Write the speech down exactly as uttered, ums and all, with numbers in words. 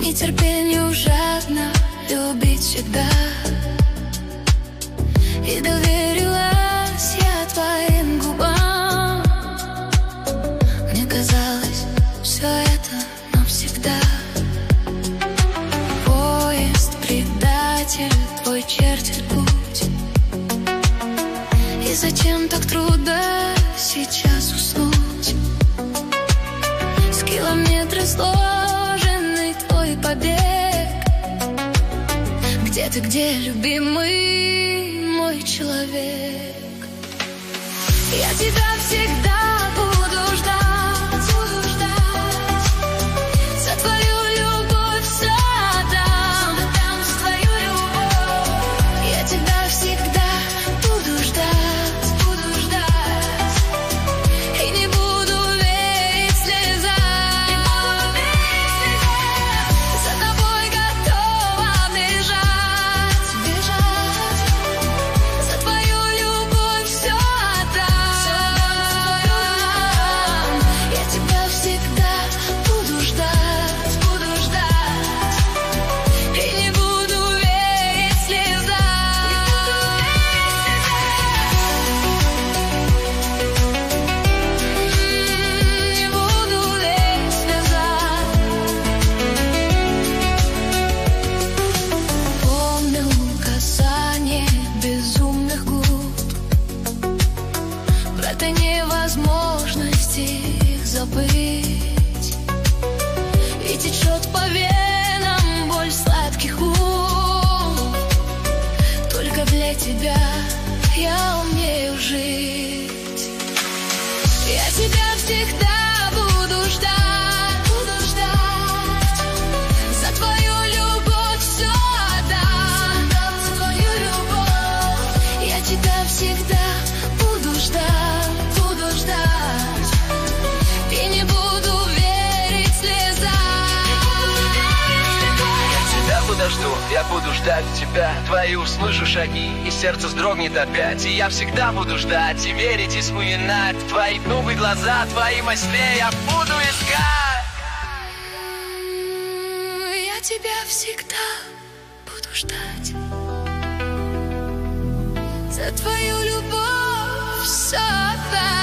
нетерпению жадно любить всегда. И доверилась я твоим губам. Мне казалось, все это навсегда. Поезд, предатель, твой чертит путь. И зачем так трудно сейчас уснуть? С километра сложенный твой побег. Где ты, где, любимый мой человек? Я тебя всегда буду ждать, буду ждать. За твою любовь все отдам, отдам за твою любовь. Я тебя всегда буду ждать, буду ждать. И не буду верить слезам, не буду верить слезам. За тобой готова бежать, бежать. За твою любовь все отдам, все отдам. Я тебя всегда буду ждать, буду ждать. И не буду верить слезам, не буду верить слезам. Не буду верить слезам. Помню касание безумных губ, про невозможности их забыть. И течет по венам боль сладких уст. Только для тебя я умею жить. Я тебя всегда буду ждать, буду ждать. За твою любовь все отдам, отдам за твою любовь. Я тебя всегда буду ждать, буду ждать. И не буду верить слезам, не буду верить слезам. Я тебя подожду, я буду ждать тебя. Твои услышу шаги, и сердце вздрогнет опять. И я всегда буду ждать, и верить, и вспоминать твои новые глаза, твои мысли я буду искать. Я тебя всегда буду ждать. За твою любовь все отдам.